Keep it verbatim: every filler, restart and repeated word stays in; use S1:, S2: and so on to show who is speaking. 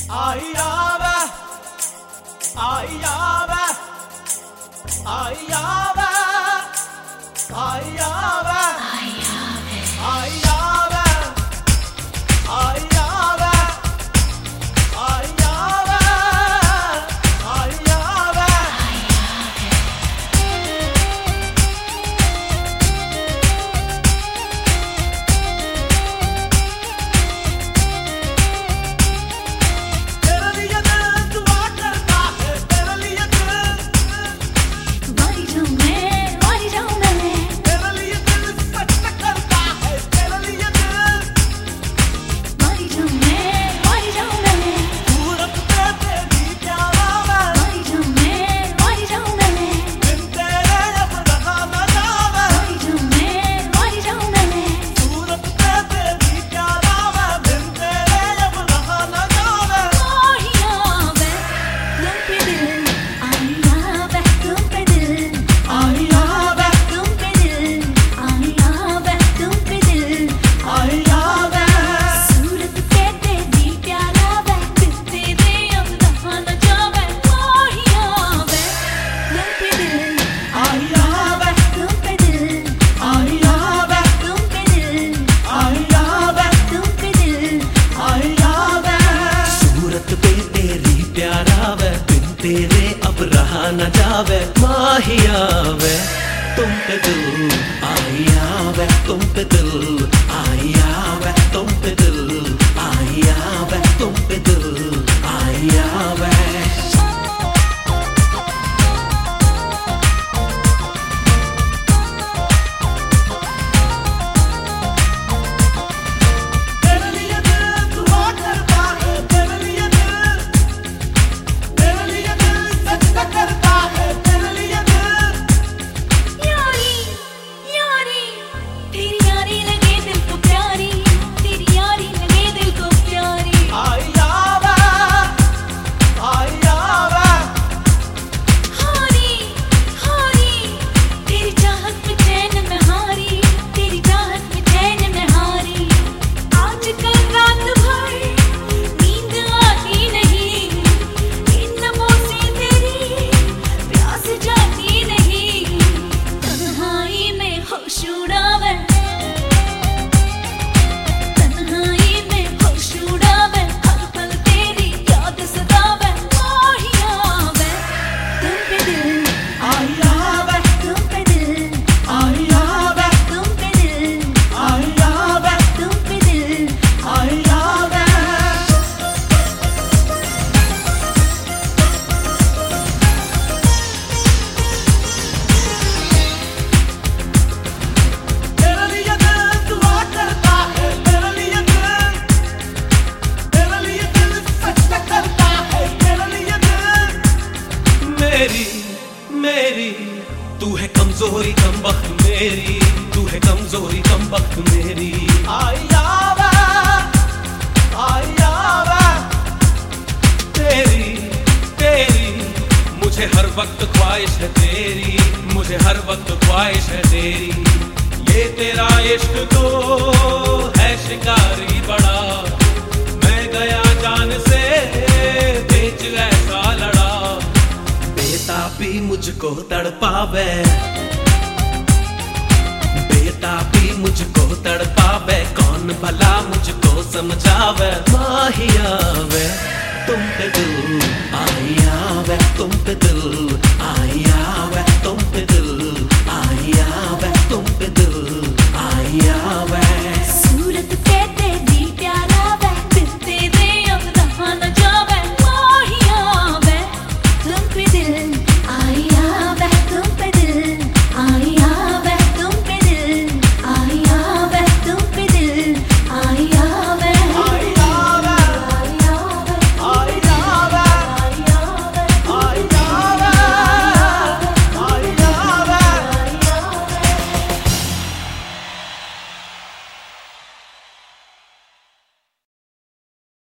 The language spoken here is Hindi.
S1: आई आवे, आई आवे, आई आवे, आई आवे, आई आवे, आई आवे, आई आवे, आई आवे। तेरे लिए दिल दुआ करता है, तेरे लिए दिल
S2: मर जाऊं मैं, मर जाऊं मैं,
S1: तेरे लिए दिल सच करता है, तेरे लिए दिल
S2: मर जाऊं मैं, मर जाऊं मैं,
S1: सूरत पे तेरी प्यारा मैं,
S2: मर जाऊं मैं, मर जाऊं मैं,
S1: बिन तेरे अब रहा न जावे,
S2: मर जाऊं मैं, मर जाऊं मैं,
S1: सूरत पे तेरी प्यारा मैं, बिन तेरे अब रहा न जावे।
S2: आई आवे तुम पे दिल, आई आवे तुम पे दिल, आई आवे तुम पे दिल, आई आवे
S1: आई आवे,
S2: सूरत पे तेरी प्यारा वे, दिल तेरे अब रहा न जावे। आई आवे तुम पे दिल,
S1: आई आवे,
S2: तुम पे दिल,
S1: आई आवे,
S2: तुम पे दिल,
S1: आई आवे,
S2: तुम पे दिल,
S1: आई आवे।
S3: सूरत पे तेरी प्यारा वे, बिन तेरे अब रहा न जावे। माहिया वे तुम पे दिल, आई आवे तुम पे दिल, आई आवे तुम पे दिल, आई आवे तुम पे दिल, आई आवे।
S1: तेरे लिए दिल दुआ करता है, तेरे लिए दिल, तेरे लिए दिल सच करता है, तेरे लिए दिल
S2: यारी यारी तेरी यारी लगे दिल को प्यारी, तेरी यारी लगे दिल को प्यारी।
S1: आई आवे, आई आवे,
S2: हारी हारी तेरी चाहत में चैन में हारी, तेरी चाहत में चैन में हारी। आज कल रात भर नींद आती नहीं, इन लबों से तेरी प्यास जाती नहीं, तन्हाई में होश उड़ावे, तन्हाई में होश उड़ावे, हर पल तेरी याद सतावे। आई आवे तुम पे दिल,
S1: आई आवे,
S2: तुम पे दिल,
S1: आई आवे,
S2: तुम पे दिल,
S1: आई आवे,
S2: तुम पे दिल,
S1: आई आवे। तेरे लिए दिल दुआ करता है, तेरे लिए दिल, तेरे लिए दिल सच करता है, तेरे लिए दिल
S3: मेरी मेरी तू है कमजोरी कम वक्त मेरी, तू है कमजोरी कम वक्त मेरी।
S1: आई आवे, आई आवे,
S3: तेरी तेरी मुझे हर वक्त ख्वाहिश है तेरी, मुझे हर वक्त ख्वाहिश है तेरी। ये तेरा इश्क तो है शिकारी बड़ा, मैं गया जान से बेच ऐसा लड़ा। बेताबी मुझको तड़पावे, बेताबी मुझको तड़पावे, कौन भला मुझको समझावे। माहिया